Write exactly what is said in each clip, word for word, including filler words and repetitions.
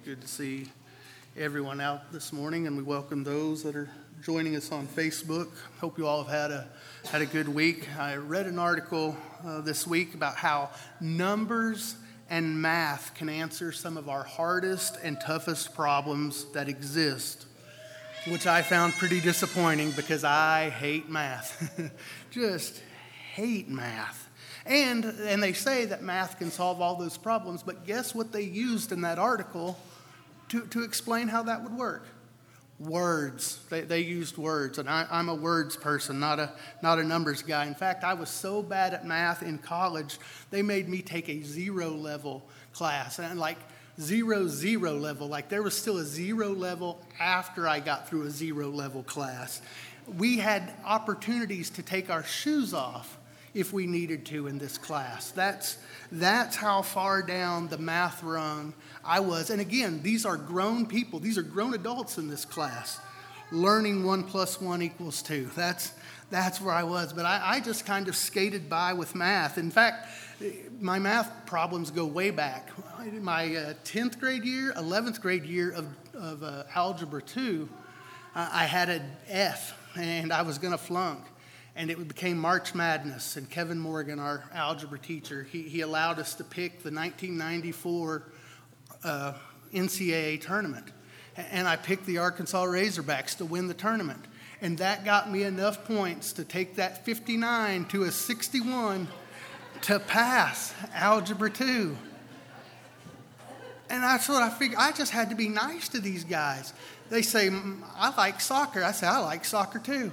Good to see everyone out this morning, and we welcome those that are joining us on Facebook. Hope you all have had a had a good week. I read an article uh, this week about how numbers and math can answer some of our hardest and toughest problems that exist, which I found pretty disappointing because I hate math. Just hate math. And and they say that math can solve all those problems, but guess what they used in that article to, to explain how that would work? Words. They they used words, and I, I'm a words person, not a not a numbers guy. In fact, I was so bad at math in college, they made me take a zero level class, and like zero zero level, like there was still a zero level after I got through a zero level class. We had opportunities to take our shoes off if we needed to in this class. That's that's how far down the math rung I was. And again, these are grown people. These are grown adults in this class. Learning one plus one equals two. That's that's where I was. But I, I just kind of skated by with math. In fact, my math problems go way back. My uh, tenth grade year, eleventh grade year of, of uh, Algebra two, uh, I had an F, and I was going to flunk. And it became March Madness, and Kevin Morgan, our algebra teacher, he, he allowed us to pick the nineteen ninety-four uh, N C double A tournament. And I picked the Arkansas Razorbacks to win the tournament. And that got me enough points to take that fifty-nine to a sixty-one to pass Algebra two. And that's what I figured. I just had to be nice to these guys. They say, I like soccer. I say, I like soccer too.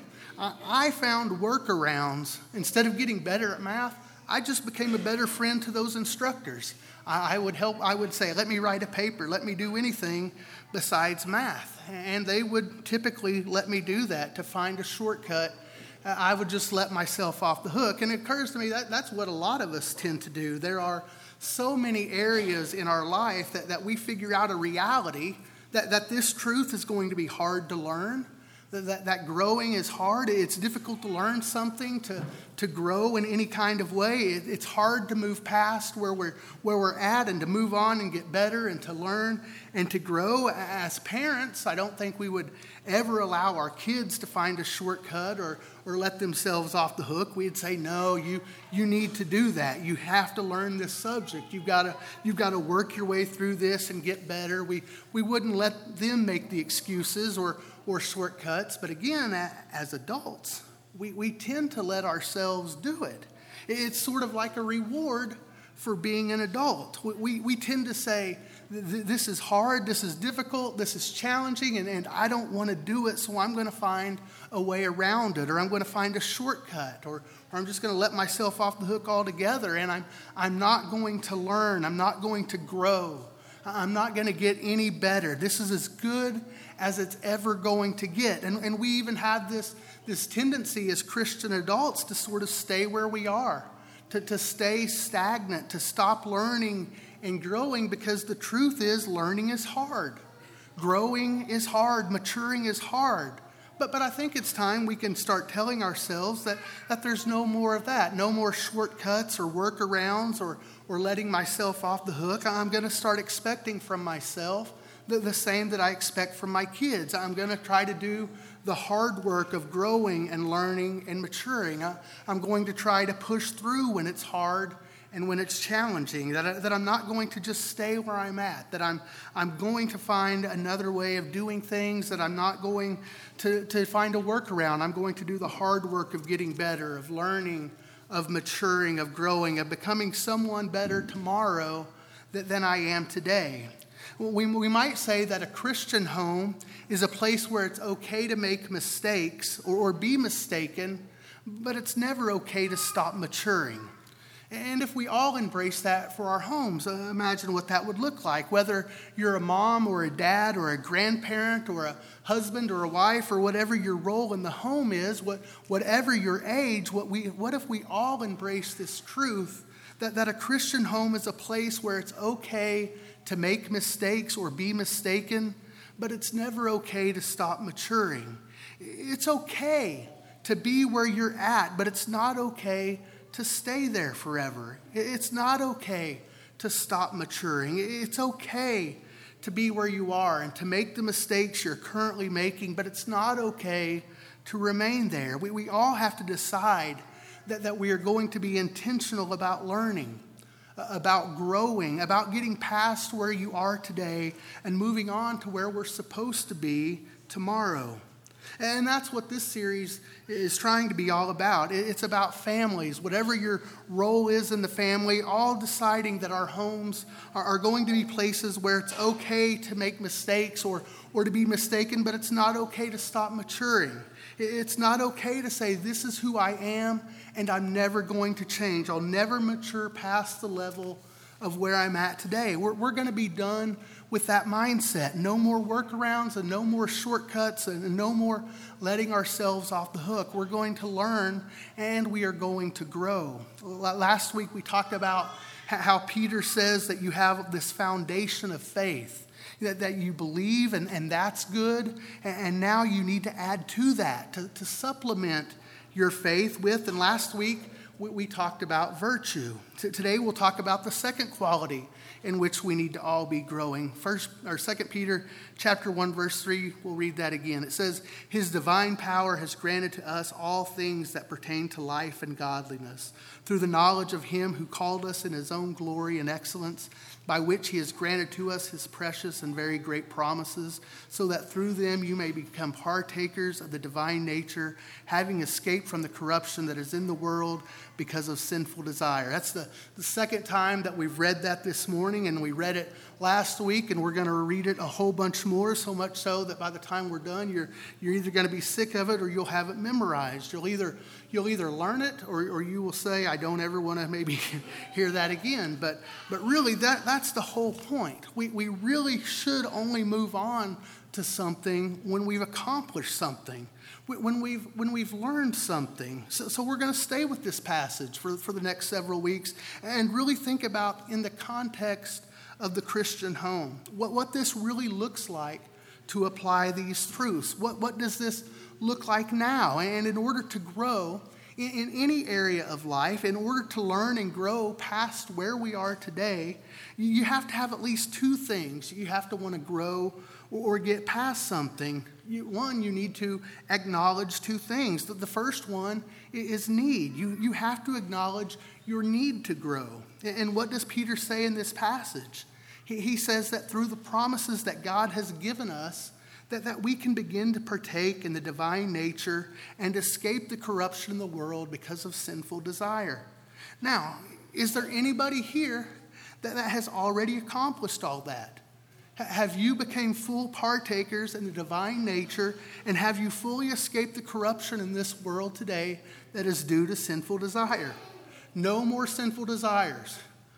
I found workarounds. Instead of getting better at math, I just became a better friend to those instructors. I would help, I would say, let me write a paper, let me do anything besides math. And they would typically let me do that to find a shortcut. I would just let myself off the hook. And it occurs to me that that's what a lot of us tend to do. There are so many areas in our life that, that we figure out a reality that, that this truth is going to be hard to learn. That, that growing is hard. It's difficult to learn something, to, to grow in any kind of way. It, it's hard to move past where we're, where we're at and to move on and get better and to learn and to grow. As parents, I don't think we would ever allow our kids to find a shortcut or, or let themselves off the hook. We'd say, no, you, you need to do that. You have to learn this subject. You've got to, you've got to work your way through this and get better. We, we wouldn't let them make the excuses or or shortcuts, but again, as adults, we, we tend to let ourselves do it. It's sort of like a reward for being an adult. We, we, we tend to say, this is hard, this is difficult, this is challenging, and, and I don't want to do it, so I'm going to find a way around it, or I'm going to find a shortcut, or, or I'm just going to let myself off the hook altogether, and I'm, I'm not going to learn, I'm not going to grow. I'm not going to get any better. This is as good as it's ever going to get. And, and we even have this, this tendency as Christian adults to sort of stay where we are, to, to stay stagnant, to stop learning and growing, because the truth is learning is hard. Growing is hard. Maturing is hard. But, but I think it's time we can start telling ourselves that, that there's no more of that, no more shortcuts or workarounds or, or letting myself off the hook. I'm going to start expecting from myself the, the same that I expect from my kids. I'm going to try to do the hard work of growing and learning and maturing. I, I'm going to try to push through when it's hard and when it's challenging, that, I, that I'm not going to just stay where I'm at, that I'm I'm going to find another way of doing things, that I'm not going to, to find a workaround. I'm going to do the hard work of getting better, of learning, of maturing, of growing, of becoming someone better tomorrow than I am today. We, we might say that a Christian home is a place where it's okay to make mistakes or, or be mistaken, but it's never okay to stop maturing. And if we all embrace that for our homes, uh, imagine what that would look like. Whether you're a mom or a dad or a grandparent or a husband or a wife or whatever your role in the home is, what, whatever your age, what, we, what if we all embrace this truth that, that a Christian home is a place where it's okay to make mistakes or be mistaken, but it's never okay to stop maturing. It's okay to be where you're at, but it's not okay to stay there forever. It's not okay to stop maturing. It's okay to be where you are and to make the mistakes you're currently making, but it's not okay to remain there. We, we all have to decide that, that we are going to be intentional about learning, about growing, about getting past where you are today and moving on to where we're supposed to be tomorrow. And that's what this series is trying to be all about. It's about families, whatever your role is in the family, all deciding that our homes are going to be places where it's okay to make mistakes or, or to be mistaken, but it's not okay to stop maturing. It's not okay to say, this is who I am, and I'm never going to change. I'll never mature past the level of where I'm at today. We're, we're going to be done with that mindset. No more workarounds and no more shortcuts and no more letting ourselves off the hook. We're going to learn and we are going to grow. Last week we talked about how Peter says that you have this foundation of faith, that, that you believe and, and that's good. And now you need to add to that, to, to supplement your faith with. And last week we, we talked about virtue. T- today we'll talk about the second quality in which we need to all be growing. First or Second Peter chapter one, verse three, we'll read that again. It says, his divine power has granted to us all things that pertain to life and godliness, through the knowledge of him who called us in his own glory and excellence, by which he has granted to us his precious and very great promises, so that through them you may become partakers of the divine nature, having escaped from the corruption that is in the world because of sinful desire. That's the, the second time that we've read that this morning, and we read it last week, and we're going to read it a whole bunch more, so much so that by the time we're done, you're you're either going to be sick of it or you'll have it memorized. You'll either you'll either learn it or, or you will say, I don't ever want to maybe hear that again. But but really, that that's the whole point. We we really should only move on to something when we've accomplished something, when we've when we've learned something. So, so we're going to stay with this passage for, for the next several weeks and really think about in the context of the Christian home, what, what this really looks like to apply these truths. What, what does this look like now? And in order to grow in, in any area of life, in order to learn and grow past where we are today, you have to have at least two things. You have to want to grow or get past something. You, one, you need to acknowledge two things. The, the first one is need. You, you have to acknowledge your need to grow. And what does Peter say in this passage? He, he says that through the promises that God has given us, that, that we can begin to partake in the divine nature and escape the corruption in the world because of sinful desire. Now, is there anybody here that, that has already accomplished all that? Have you become full partakers in the divine nature, and have you fully escaped the corruption in this world today that is due to sinful desire? No more sinful desires.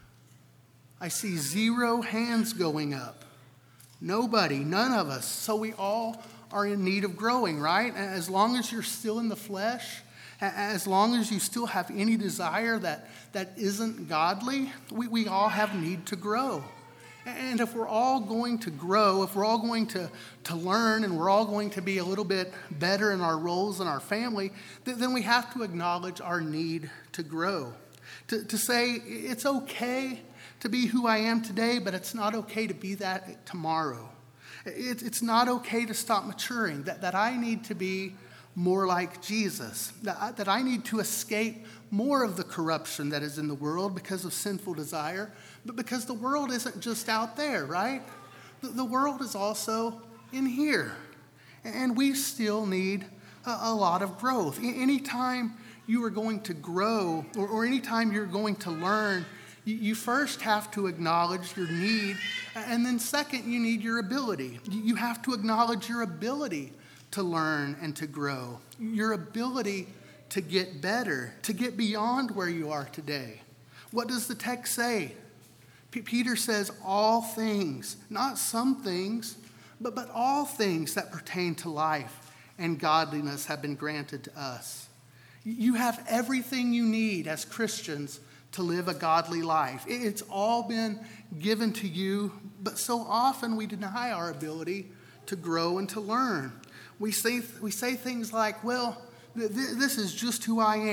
I see zero hands going up. Nobody, none of us. So we all are in need of growing, right? As long as you're still in the flesh, as long as you still have any desire that, that isn't godly, we, we all have need to grow. And if we're all going to grow, if we're all going to, to learn, and we're all going to be a little bit better in our roles in our family, then we have to acknowledge our need to grow. To, to say, it's okay to be who I am today, but it's not okay to be that tomorrow. It, it's not okay to stop maturing, that, that I need to be more like Jesus, that I, that I need to escape more of the corruption that is in the world because of sinful desire, but because the world isn't just out there, right? The, the world is also in here, and we still need a, a lot of growth. Anytime you are going to grow, or, or anytime you're going to learn, you, you first have to acknowledge your need, and then second, you need your ability. You have to acknowledge your ability to learn and to grow, your ability to get better, to get beyond where you are today. What does the text say? P- Peter says all things, not some things, but, but all things that pertain to life and godliness have been granted to us. You have everything you need as Christians to live a godly life. It's all been given to you, but so often we deny our ability to grow and to learn. We say we say things like, well, th- th- this is just who I am.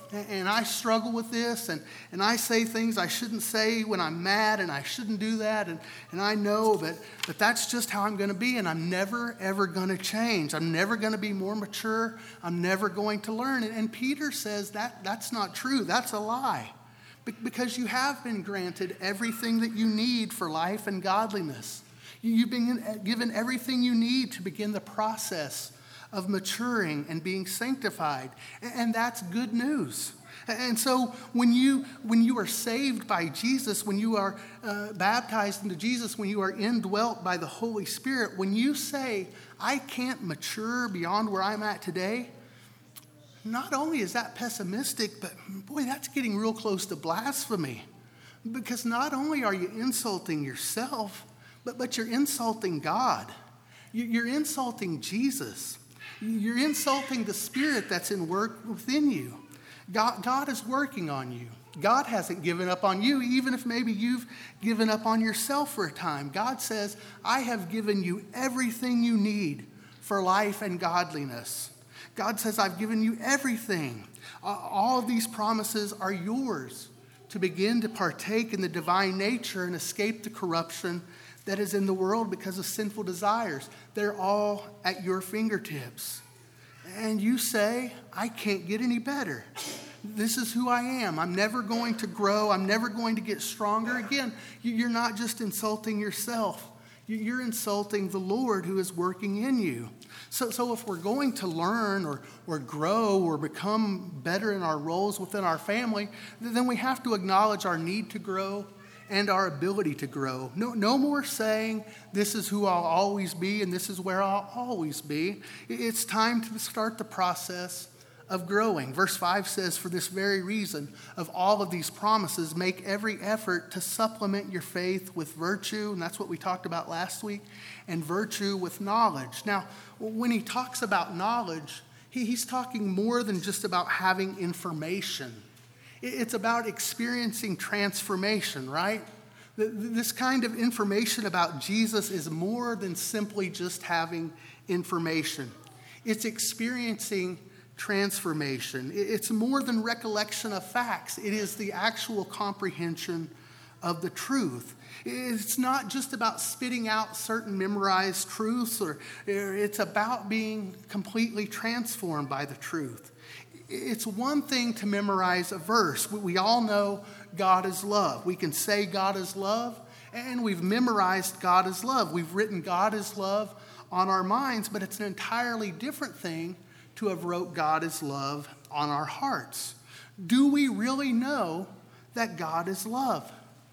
and I struggle with this, and, and I say things I shouldn't say when I'm mad, and I shouldn't do that, and, and I know that, that that's just how I'm going to be, and I'm never, ever going to change. I'm never going to be more mature. I'm never going to learn. And, and Peter says that that's not true. That's a lie, Be- because you have been granted everything that you need for life and godliness. You've been given everything you need to begin the process of maturing and being sanctified. And that's good news. And so when you when you are saved by Jesus, when you are uh, baptized into Jesus, when you are indwelt by the Holy Spirit, when you say, I can't mature beyond where I'm at today, not only is that pessimistic, but boy, that's getting real close to blasphemy. Because not only are you insulting yourself, but, but you're insulting God. You're insulting Jesus. You're insulting the Spirit that's in work within you. God, God is working on you. God hasn't given up on you, even if maybe you've given up on yourself for a time. God says, I have given you everything you need for life and godliness. God says, I've given you everything. Uh, all of these promises are yours to begin to partake in the divine nature and escape the corruption that is in the world because of sinful desires. They're all at your fingertips. And you say, I can't get any better. This is who I am. I'm never going to grow. I'm never going to get stronger. Again, you're not just insulting yourself. You're insulting the Lord who is working in you. So, so if we're going to learn or, or grow or become better in our roles within our family, then we have to acknowledge our need to grow and our ability to grow. No, no more saying, this is who I'll always be and this is where I'll always be. It's time to start the process of growing. Verse five says, for this very reason, of all of these promises, make every effort to supplement your faith with virtue, and that's what we talked about last week, and virtue with knowledge. Now, when he talks about knowledge, he, he's talking more than just about having information. It's about experiencing transformation, right? This kind of information about Jesus is more than simply just having information. It's experiencing transformation. It's more than recollection of facts. It is the actual comprehension of the truth. It's not just about spitting out certain memorized truths, or it's about being completely transformed by the truth. It's one thing to memorize a verse. We all know God is love. We can say God is love, and we've memorized God is love. We've written God is love on our minds, but it's an entirely different thing to have wrote God is love on our hearts. Do we really know that God is love?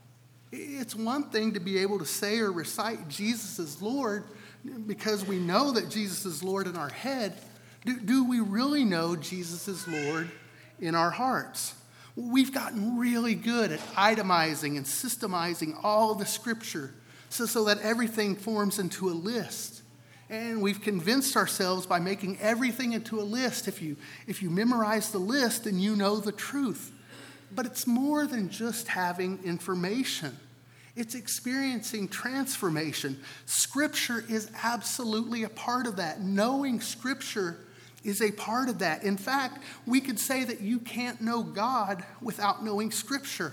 It's one thing to be able to say or recite Jesus is Lord because we know that Jesus is Lord in our head. Do, do we really know Jesus is Lord in our hearts? We've gotten really good at itemizing and systemizing all the scripture so, so that everything forms into a list. And we've convinced ourselves by making everything into a list. If you, if you memorize the list, then you know the truth. But it's more than just having information. It's experiencing transformation. Scripture is absolutely a part of that. Knowing Scripture is a part of that. In fact, we could say that you can't know God without knowing Scripture.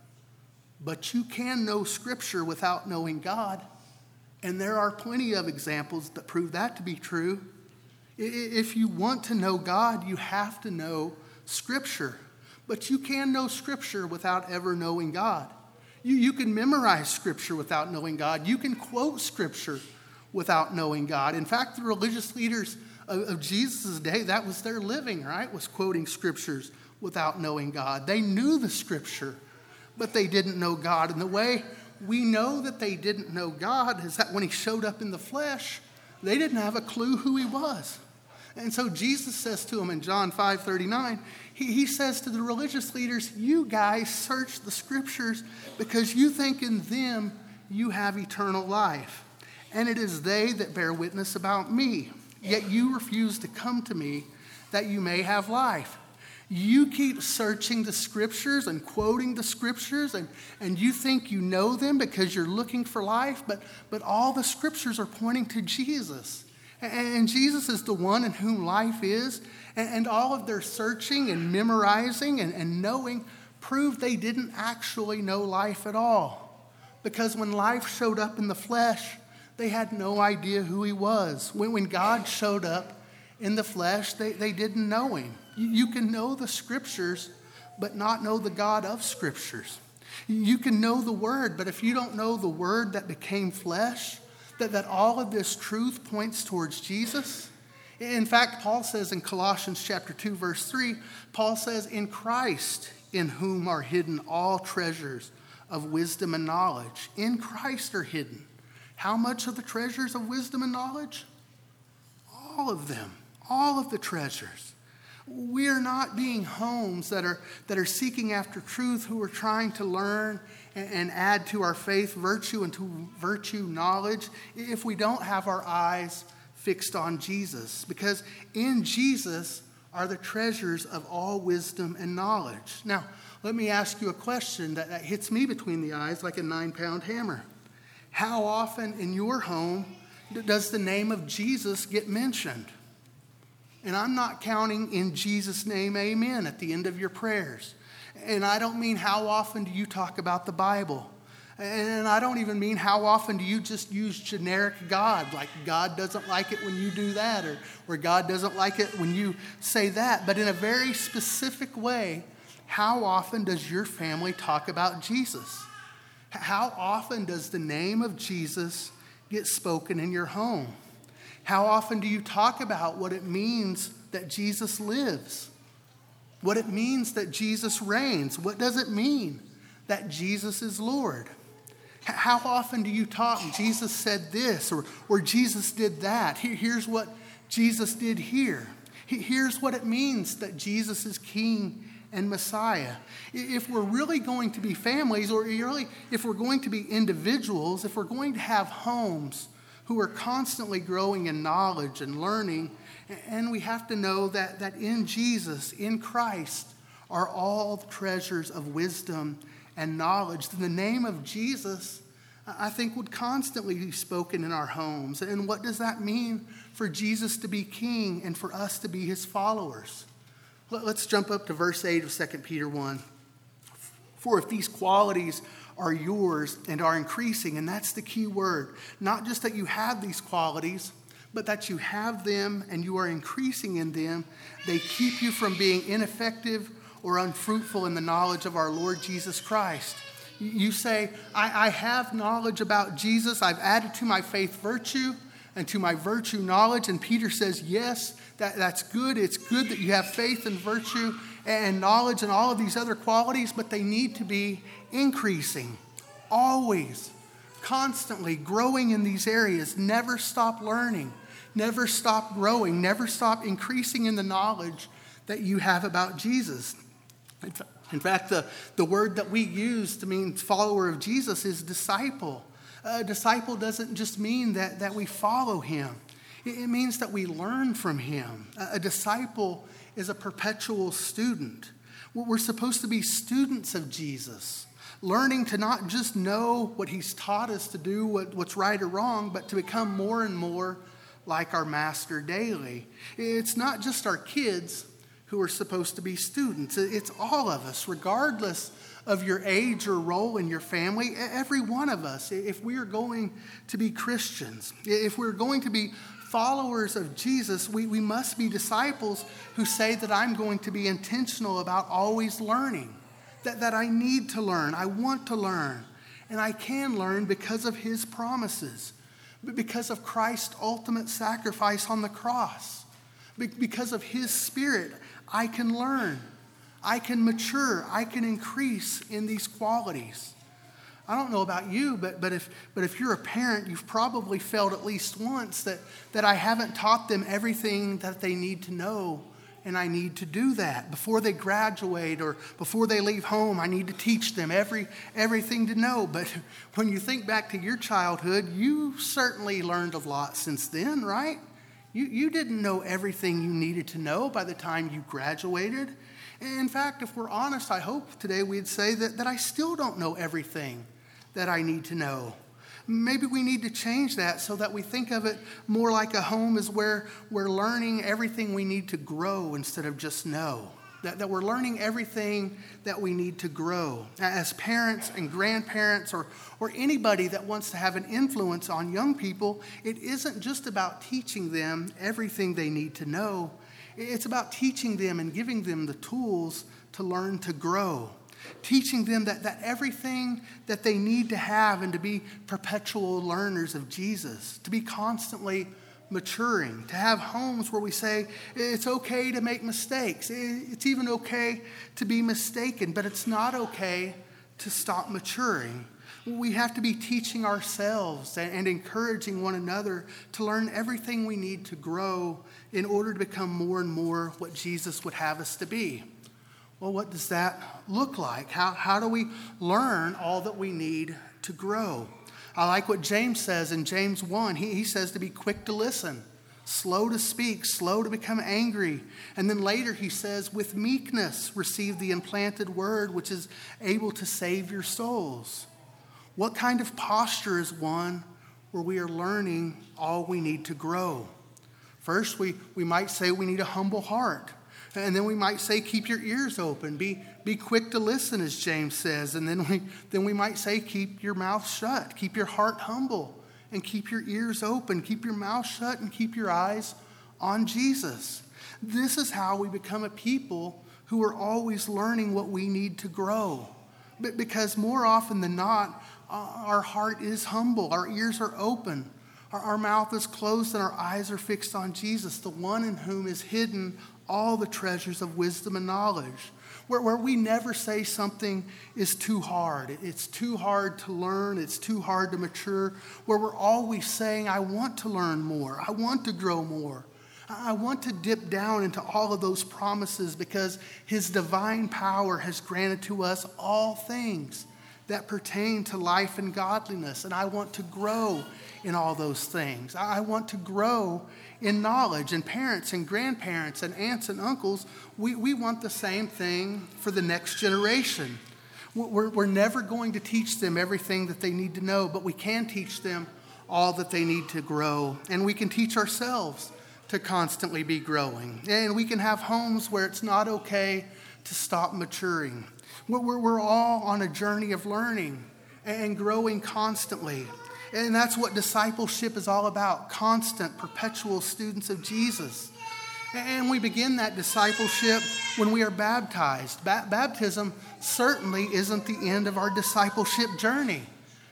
But you can know Scripture without knowing God. And there are plenty of examples that prove that to be true. If you want to know God, you have to know Scripture. But you can know Scripture without ever knowing God. You, you can memorize Scripture without knowing God. You can quote Scripture without knowing God. In fact, the religious leaders of, of Jesus' day, that was their living, right? Was quoting Scriptures without knowing God. They knew the Scripture, but they didn't know God. And the way we know that they didn't know God is that when he showed up in the flesh, they didn't have a clue who he was. And so Jesus says to them in John five thirty-nine, he, he says to the religious leaders, you guys search the Scriptures because you think in them you have eternal life. And it is they that bear witness about me. Yet you refuse to come to me that you may have life. You keep searching the Scriptures and quoting the Scriptures, and, and you think you know them because you're looking for life, but, but all the Scriptures are pointing to Jesus. And Jesus is the one in whom life is. And all of their searching and memorizing and, and knowing proved they didn't actually know life at all. Because when life showed up in the flesh, they had no idea who he was. When, when God showed up in the flesh, they, they didn't know him. You, you can know the scriptures, but not know the God of scriptures. You can know the word, but if you don't know the word that became flesh, that, that all of this truth points towards Jesus. In fact, Paul says in Colossians chapter two, verse three, Paul says, in Christ, in whom are hidden all treasures of wisdom and knowledge. In Christ are hidden. How much of the treasures of wisdom and knowledge? All of them. All of the treasures. We are not being homes that are, that are seeking after truth, who are trying to learn and, and add to our faith virtue and to virtue knowledge, if we don't have our eyes fixed on Jesus. Because in Jesus are the treasures of all wisdom and knowledge. Now, let me ask you a question that, that hits me between the eyes like a nine-pound hammer. How often in your home does the name of Jesus get mentioned? And I'm not counting in Jesus' name, amen, at the end of your prayers. And I don't mean how often do you talk about the Bible. And I don't even mean how often do you just use generic God, like God doesn't like it when you do that, or, or God doesn't like it when you say that. But in a very specific way, how often does your family talk about Jesus? How often does the name of Jesus get spoken in your home? How often do you talk about what it means that Jesus lives? What it means that Jesus reigns? What does it mean that Jesus is Lord? How often do you talk, Jesus said this, or, or Jesus did that? Here, here's what Jesus did here. Here's what it means that Jesus is King and Messiah. If we're really going to be families, or really if we're going to be individuals, if we're going to have homes who are constantly growing in knowledge and learning, and we have to know that, that in Jesus, in Christ, are all the treasures of wisdom and knowledge. The name of Jesus, I think, would constantly be spoken in our homes. And what does that mean for Jesus to be king and for us to be his followers? Let's jump up to verse eight of Second Peter one. For if these qualities are yours and are increasing, and that's the key word, not just that you have these qualities, but that you have them and you are increasing in them, they keep you from being ineffective or unfruitful in the knowledge of our Lord Jesus Christ. You say, I, I have knowledge about Jesus, I've added to my faith virtue and to my virtue knowledge, and Peter says, yes, that, that's good. It's good that you have faith and virtue and knowledge and all of these other qualities, but they need to be increasing, always, constantly growing in these areas. Never stop learning, never stop growing, never stop increasing in the knowledge that you have about Jesus. In fact, the, the word that we use to mean follower of Jesus is disciple. A disciple doesn't just mean that, that we follow him. It means that we learn from him. A disciple is a perpetual student. We're supposed to be students of Jesus, learning to not just know what he's taught us to do, what, what's right or wrong, but to become more and more like our master daily. It's not just our kids who are supposed to be students. It's all of us, regardless of your age or role in your family. Every one of us, if we are going to be Christians, if we're going to be followers of Jesus, we, we must be disciples who say that I'm going to be intentional about always learning, that, that I need to learn, I want to learn, and I can learn because of his promises, because of Christ's ultimate sacrifice on the cross, because of his Spirit. I can learn, I can mature, I can increase in these qualities. I don't know about you, but, but, if, but if you're a parent, you've probably felt at least once that, that I haven't taught them everything that they need to know, and I need to do that. Before they graduate or before they leave home, I need to teach them every everything to know. But when you think back to your childhood, you certainly learned a lot since then, right? You, you didn't know everything you needed to know by the time you graduated. In fact, if we're honest, I hope today we'd say that, that I still don't know everything that I need to know. Maybe we need to change that so that we think of it more like a home is where we're learning everything we need to grow instead of just know. That, that we're learning everything that we need to grow. As parents and grandparents or, or anybody that wants to have an influence on young people, it isn't just about teaching them everything they need to know. It's about teaching them and giving them the tools to learn to grow. Teaching them that, that everything that they need to have and to be perpetual learners of Jesus, to be constantly maturing, to have homes where we say it's okay to make mistakes. It's even okay to be mistaken, but it's not okay to stop maturing. We have to be teaching ourselves and encouraging one another to learn everything we need to grow in order to become more and more what Jesus would have us to be. Well, what does that look like? How, how do we learn all that we need to grow? I like what James says in James one. He, he says to be quick to listen, slow to speak, slow to become angry. And then later he says, with meekness receive the implanted word which is able to save your souls. What kind of posture is one where we are learning all we need to grow? First, we, we might say we need a humble heart. And then we might say, keep your ears open. Be, be quick to listen, as James says. And then we, then we might say, keep your mouth shut. Keep your heart humble. And keep your ears open. Keep your mouth shut and keep your eyes on Jesus. This is how we become a people who are always learning what we need to grow. But because more often than not, our heart is humble. Our ears are open. Our, our mouth is closed and our eyes are fixed on Jesus, the one in whom is hidden all the treasures of wisdom and knowledge, where, where we never say something is too hard. It's too hard to learn. It's too hard to mature, where we're always saying, I want to learn more. I want to grow more. I want to dip down into all of those promises because his divine power has granted to us all things that pertain to life and godliness. And I want to grow in all those things. I want to grow in knowledge. And parents and grandparents and aunts and uncles, we, we want the same thing for the next generation. We're, we're never going to teach them everything that they need to know, but we can teach them all that they need to grow. And we can teach ourselves to constantly be growing. And we can have homes where it's not okay to stop maturing. We're, we're all on a journey of learning and growing constantly. And that's what discipleship is all about, constant, perpetual students of Jesus. And we begin that discipleship when we are baptized. Ba- baptism certainly isn't the end of our discipleship journey.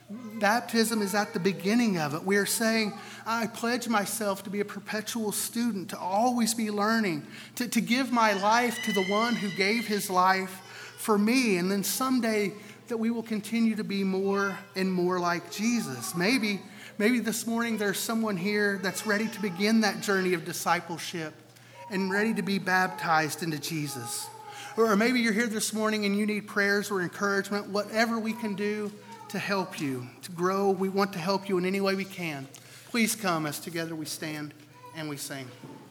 Baptism is at the beginning of it. We are saying, I pledge myself to be a perpetual student, to always be learning, to, to give my life to the one who gave his life for me. And then someday that we will continue to be more and more like Jesus. Maybe, maybe this morning there's someone here that's ready to begin that journey of discipleship and ready to be baptized into Jesus. Or maybe you're here this morning and you need prayers or encouragement, whatever we can do to help you, to grow. We want to help you in any way we can. Please come as together we stand and we sing.